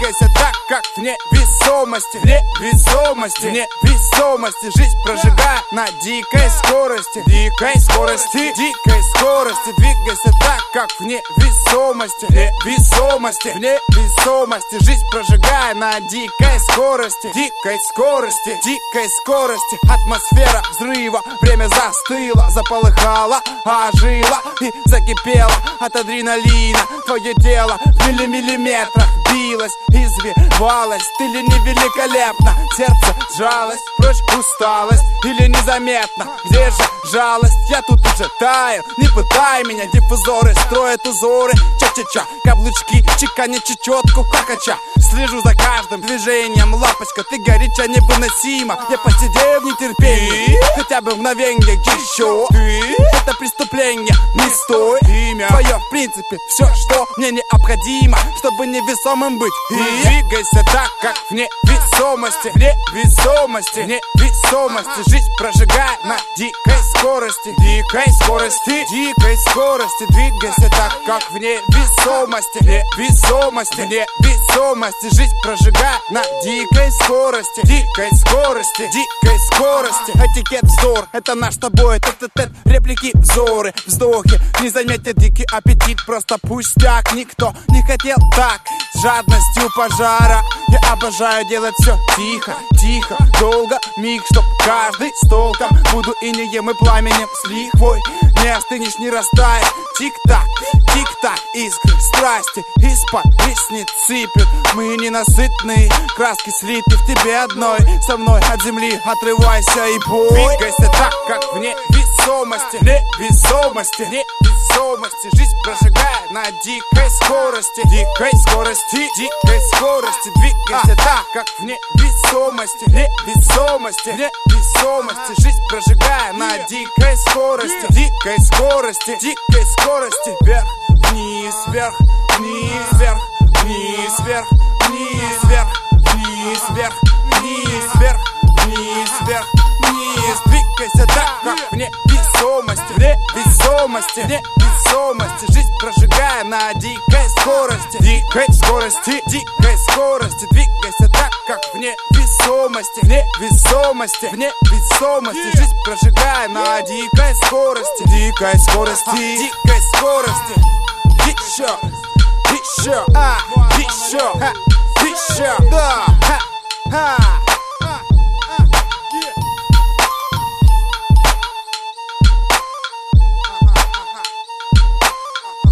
Двигайся так, как в невесомости. Невесомости, невесомости. Жизнь прожигая на дикой скорости. Дикой скорости, дикой скорости. Двигайся так, как в невесомости. Невесомости, невесомости. Жизнь прожигая на дикой скорости. Дикой скорости, дикой скорости. Атмосфера взрыва, время застыло, заполыхало, ожило и закипело от адреналина. Твое тело в миллиметрах билось, извивалось. Ты ли не великолепно? Сердце сжалось, прочь усталость или незаметно? Где же жалость? Я тут уже таю, не пытай меня. Диффузоры строят узоры, ча-ча-ча. Каблучки чеканят чечетку хакача. Слежу за каждым движением, лапочка, ты горяча невыносима. Я посидею в нетерпении, хотя бы мгновенье еще. Это преступление, не стой. Имя твое, в принципе, все, что мне необходимо, чтобы невесомым быть. И двигайся так, как в невесомости. Невесомости, невесомости. Жизнь прожигая на дикой скорости. Дикой скорости, дикой скорости. Двигайся так, как в невесомости. Невесомости, невесомости. Жизнь прожигая на дикой скорости. Дикой скорости, дикой скорости. Этикет вздор, это наш с тобой тет-тет-тет. Реплики, взоры, вздохи. Не заметят дикий аппетит, просто пустяк. Никто не хотел так, с жадностью пожара. Я обожаю делать все тихо, тихо, долго, миг, чтоб каждый с толком. Буду инеем и пламенем с лихвой. Не остынешь, не растаешь. Тик-так, тик-так, искры страсти из-под ресниц сыпят. Мы ненасытные, краски слиты в тебе одной. Со мной от земли отрывайся и бой. Двигайся так, как в невесомости. Невесомости, невесомости. Жизнь прожигая на дикой скорости. Дикой скорости, дикой скорости. Двигайся так, как в невесомости. Невесомости, невесомости. Жизнь прожигая на дикой скорости. Дикой скорости, дикой скорости. Вверх, вниз, вверх, вниз, вверх, вниз, вверх, вниз, вверх, вниз, вверх, вниз, вверх, вниз, вверх, вниз. Двигайся так, как в невесомости. Невесомости, невесомости. Жизнь прожигая на дикой скорости. Дикой скорости, дикой скорости. Двигайся так, как в невесомости. Невесомости, невесомости. Жизнь прожигая на дикой скорости. Дикой скорости, дикой скорости. Еще, еще.